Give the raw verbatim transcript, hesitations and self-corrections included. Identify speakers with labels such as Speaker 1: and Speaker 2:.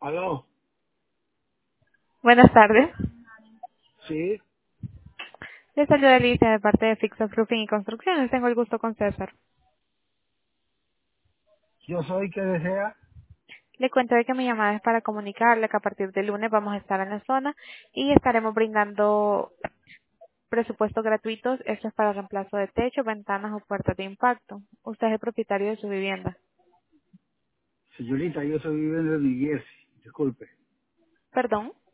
Speaker 1: Aló,
Speaker 2: Buenas tardes.
Speaker 1: sí,
Speaker 2: Les saluda Alicia de parte de Fix Up Roofing y Construcciones. Tengo el gusto con César.
Speaker 1: yo soy que desea.
Speaker 2: Le cuento de que mi llamada es para comunicarle que a partir del lunes vamos a estar en la zona y estaremos brindando presupuestos gratuitos. Esto es para reemplazo de techo, ventanas o puertas de impacto. Usted es el propietario de su vivienda.
Speaker 1: Señorita, yo soy viviendo en New Jersey, disculpe.
Speaker 2: ¿Perdón?